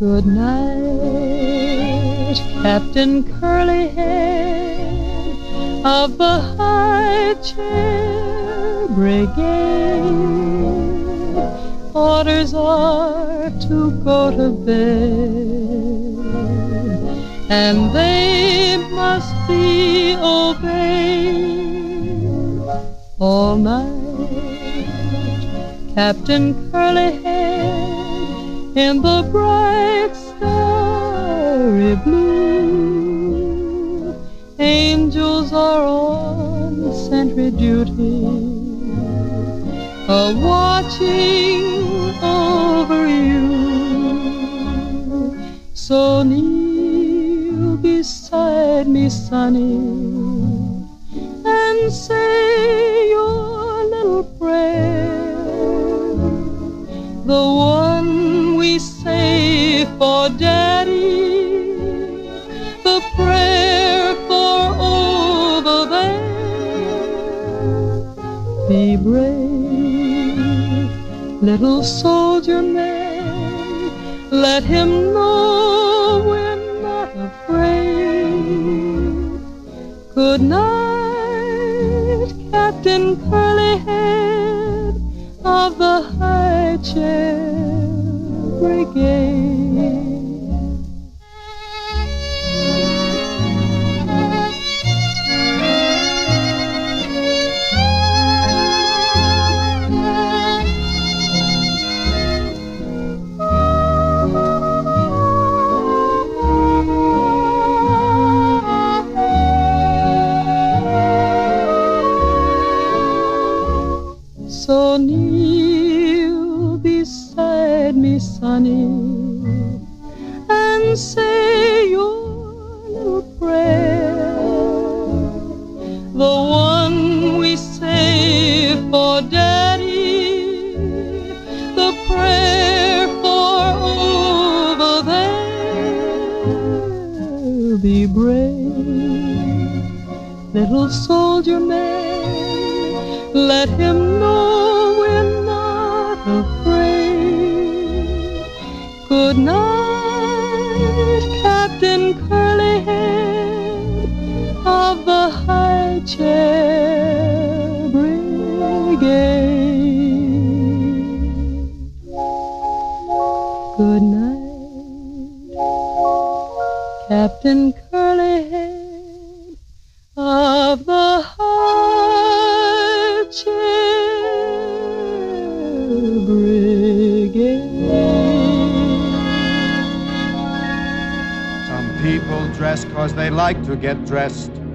Good night, Captain Curly-Head of the High Chair Brigade. Orders are to go to bed, and they must be obeyed. All night, Captain Curly-Head in the bright starry blue, angels are on sentry duty, watching over you. So kneel beside me, Sonny, and say your little prayer, the one we say for Daddy, the prayer for over there. Be brave, little soldier man, let him know we're not afraid. Good night, Captain Curly-Head of the High Chair Brigade. So kneel beside me, Sonny, and say your little prayer, the one we say for Daddy, the prayer for over there. Be brave, little soldier man, let him know we're not afraid. Good night, Captain Curly-Head of the High Chair Brigade. Good night, Captain Curly-Head of the High Chair Brigade. Some people dress 'cause they like to get dressed.